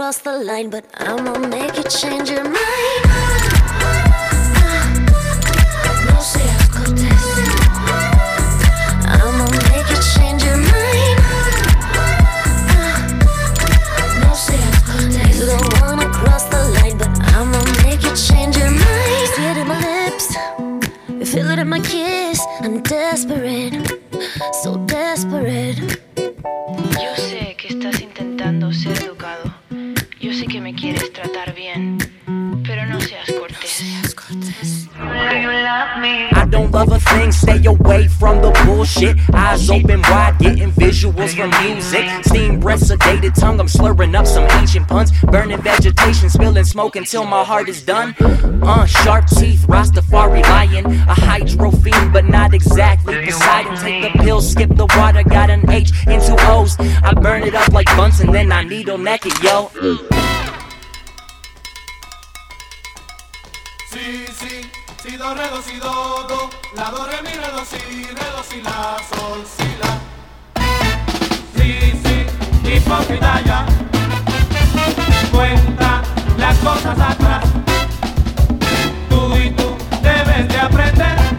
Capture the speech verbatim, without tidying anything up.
cross the line, but I'ma make you change your mind. No seas cortés. I'ma make you change your mind. No seas cortés. You don't wanna cross the line, but I'ma make you change your mind. See it in my lips, you feel it in my kiss. I'm desperate, so desperate. Yo sé que estás intentando ser educado. Yo sé que me quieres tratar bien, pero no seas cortés. I don't love a thing, stay away from the bullshit. Eyes open wide, getting visuals from music. Steam breath, sedated tongue, I'm slurring up some ancient puns. Burning vegetation, spilling smoke until my heart is done. Uh, sharp teeth, Rastafari lion. A hydro fiend, but not exactly Poseidon. Take the pills, skip the water, got an H and two O's. I burn it up like Bunsen, then I needle neck it, yo. Si, si, si, do, re, do, si, do, do. La, do, re, mi, re, do, si, re, do, si, la, sol, si, la. Si, si, hipócrita ya. Cuenta las cosas atrás. Tú y tú debes de aprender.